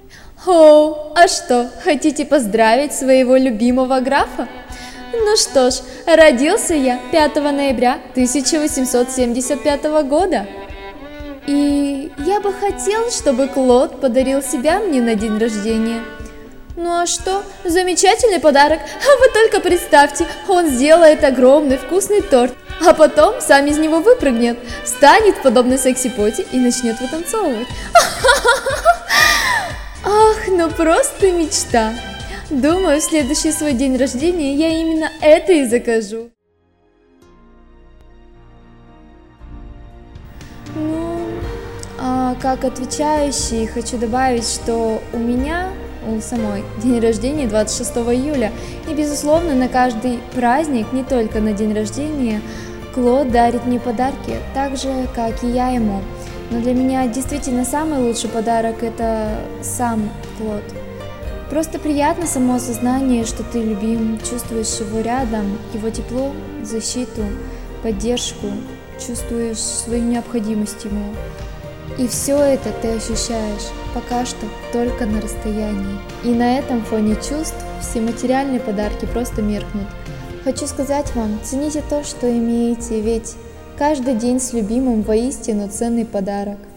О, а что, хотите поздравить своего любимого графа? Ну что ж, родился я 5 ноября 1875 года. И я бы хотел, чтобы Клод подарил себя мне на день рождения. Ну а что? Замечательный подарок. А вы только представьте, он сделает огромный вкусный торт, а потом сам из него выпрыгнет, станет подобно секси-поте и начнет вытанцовывать. Ах, ну просто мечта. Думаю, в следующий свой день рождения я именно это и закажу. Ну, а как отвечающий хочу добавить, что у меня, у самой, день рождения 26 июля. И, безусловно, на каждый праздник, не только на день рождения, Клод дарит мне подарки, так же, как и я ему. Но для меня действительно самый лучший подарок – это сам Клод. Просто приятно само осознание, что ты любим, чувствуешь его рядом, его тепло, защиту, поддержку, чувствуешь свою необходимость ему. И все это ты ощущаешь пока что только на расстоянии. И на этом фоне чувств все материальные подарки просто меркнут. Хочу сказать вам, цените то, что имеете, ведь каждый день с любимым воистину ценный подарок.